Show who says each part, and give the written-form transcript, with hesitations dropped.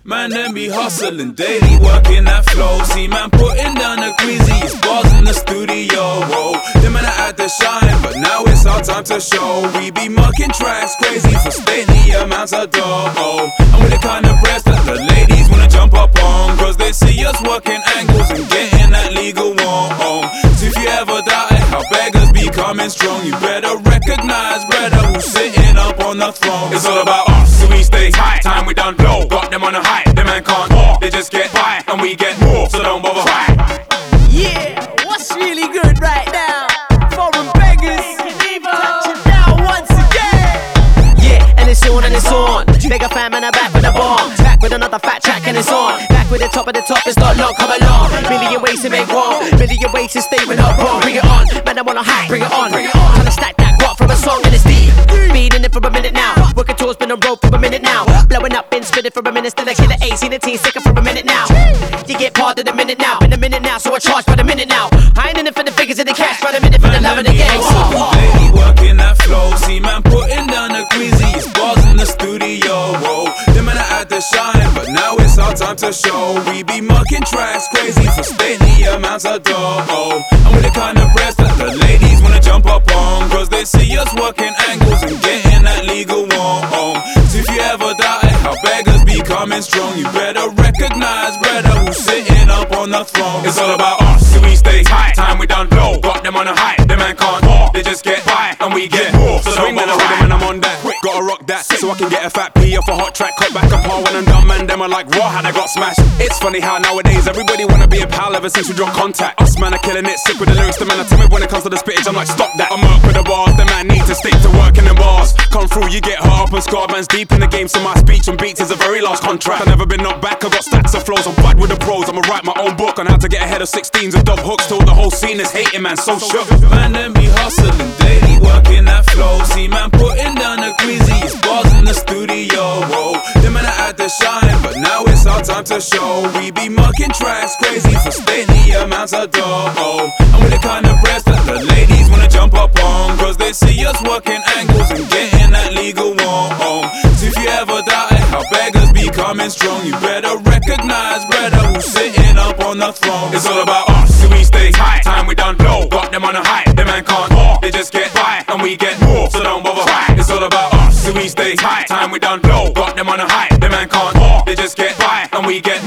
Speaker 1: Man, them be hustling daily, working that flow. See, man, putting down the greasiest bars in the studio. Whoa, them man are at the shine, but now it's our time to show. We be mucking tracks crazy for stately amounts of dough. And with the kind of breasts that the ladies wanna jump up on, cause they see us working angles and getting that legal one. So if you ever doubt how beggars be coming strong, you better recognize brother who's sitting up on the throne. It's all about us, so we stay tight. Time we done low, got them on a high. Them man can't walk, they just get by, and we get more, so don't bother.
Speaker 2: Yeah, what's really good right now? Foreign beggars, touching down once again.
Speaker 3: Yeah, and it's on and it's on. Bigger fam and I'm back with a bomb. Back with another fat track and it's on. Back with the top of the top, it's not long, come along. Million ways to make one, million ways to stay with up wrong. Bring it on, man I wanna high, bring it on. Tryna stack that guap from a song and it's deep. Beating it for a minute now. Working towards been on road for a minute now. Blowing up, been spinning for a minute. Still I kill the AC, the team sicker for a minute now. You get part of the minute now. Been a minute now, so I charge by the minute now. I ain't in it for the figures and the cash, by the minute for the love of the game.
Speaker 1: Lady working that flow. See man putting down the greasiest bars in the studio. Whoa, them man are at the shine, but now it's our time to show. We be mucking tracks crazy for stately amounts of dough. And with the kind of breasts that the ladies wanna jump up on, cause they see us working angles and getting that legal one. So if you ever doubt how beggars be coming strong, you better recognize brother who's sitting up on the throne. It's all about us, so we stay tight. Time we done low, got them on a high. Them man can't walk, they just get by, and we get more. So swing that rhythm and I'm on that. Gotta rock that, so I can get a fat P off a hot track. Cut back a par when I'm done, man. Them are like raw, how they got smashed. It's funny how nowadays everybody wanna be a pal ever since we dropped contact. Us man are killing it, sick with the lyrics. The man are timid when it comes to the spittage. I'm like stop that. I'm up with the bars, the man need to stick to working the bars. Come through, you get hurt up and scarred. Man's deep in the game, so my speech and beats is a very last contract. I've never been knocked back, I got stacks of flows. I'm bad with the pros, I'ma write my own book on how to get ahead of 16s and dub hooks. Till the whole scene is hating, man, so shook. Man, them be hustling daily, working that flow. See man putting down the greasiest bars in the studio. Whoa, them man are at the shine, but now it's our time to show. We be mucking tracks crazy for stately amounts of dough. And with the kind of breasts that the ladies wanna jump up on, cause they see us working angles and getting that legal one. So if you ever doubt how beggars be coming strong, you better recognize brother who's sitting up on the throne. It's all about us, so we stay tight. Time we done low, got them on a high. Them man can't walk, they just get by, and we get more, so don't bother. It's all about us, so we stay tight. Time we done low, got them on a high. Them man can't walk, they just get by, and we get